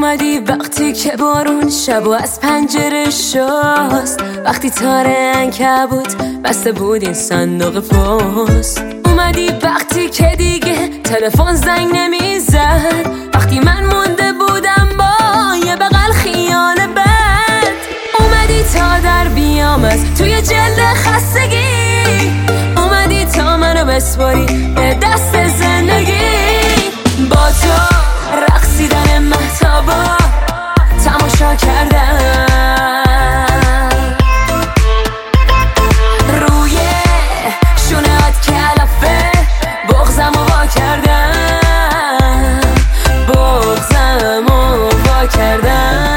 اومدی وقتی که بارون شب و از پنجره شست، وقتی تار عنکبوت بسته بود این صندوق پست. اومدی وقتی که دیگه تلفن زنگ نمیزد، وقتی من مونده بودم با یه بغل خیال بد. اومدی تا در بیام از توی جلد خستگی، اومدی تا منو بسپاری به دست زندگی. با تو رقصیدن مهتابا تماشا کردم، روی شونه‌ات کلافه بغضمو وا کردم، بغضمو وا کردم.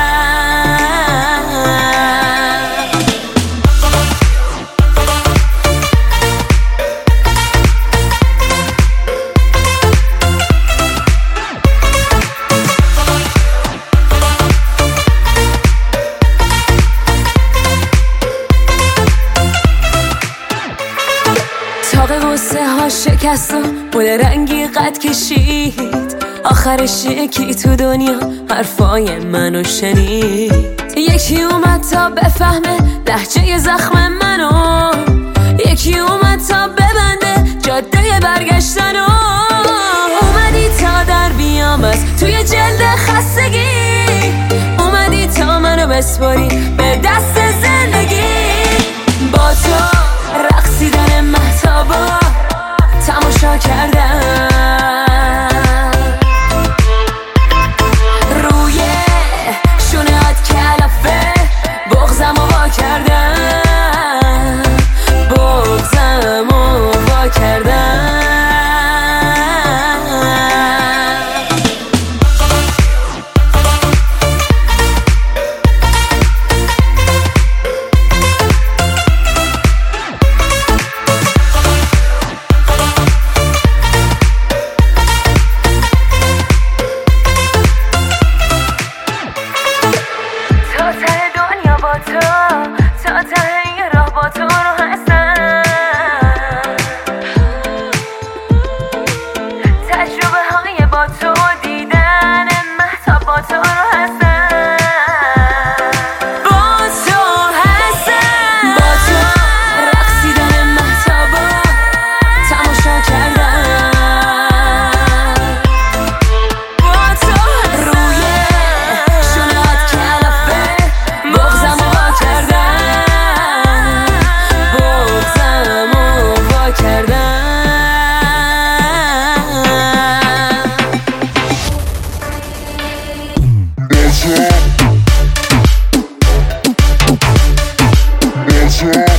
تاق غصه ها شکست و بول رنگی قد کشید، آخرش یکی تو دنیا حرفای منو شنید. یکی اومد تا بفهمه لهجه زخم منو، یکی اومد تا ببنده جاده برگشتنو. اومدی تا در بیام از توی جلد خستگی، اومدی تا منو بسپاری به دست زندگی. با تو رقصیدن مهتابا تماشا کردم، روی شونه‌ات کلافه بغضمو وا کردم، بغضمو وا کردم. تا ته این راه با تو رو هستم، تجربه های با تو دیدن مهتاب با تو رو هستم، با تو هستم. با تو رقصیدن مهتابا تماشا کردم، با تو روی شونه‌ات کلافه بغضمو وا کردم، بغضمو وا کردم.